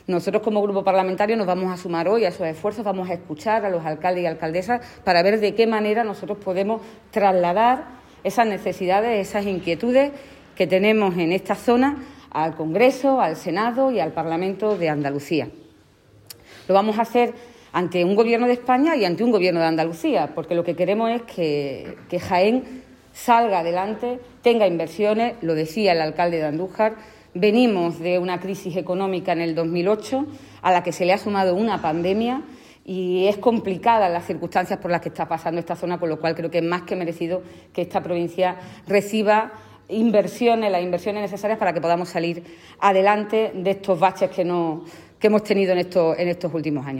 Nosotros, como grupo parlamentario, nos vamos a sumar hoy a esos esfuerzos, vamos a escuchar a los alcaldes y alcaldesas para ver de qué manera nosotros podemos trasladar esas necesidades, esas inquietudes que tenemos en esta zona al Congreso, al Senado y al Parlamento de Andalucía. Lo vamos a hacer ante un Gobierno de España y ante un Gobierno de Andalucía, porque lo que queremos es que Jaén salga adelante, tenga inversiones, lo decía el alcalde de Andújar. Venimos de una crisis económica en el 2008 a la que se le ha sumado una pandemia y es complicada las circunstancias por las que está pasando esta zona, con lo cual creo que es más que merecido que esta provincia reciba inversiones, las inversiones necesarias para que podamos salir adelante de estos baches que hemos tenido en estos últimos años.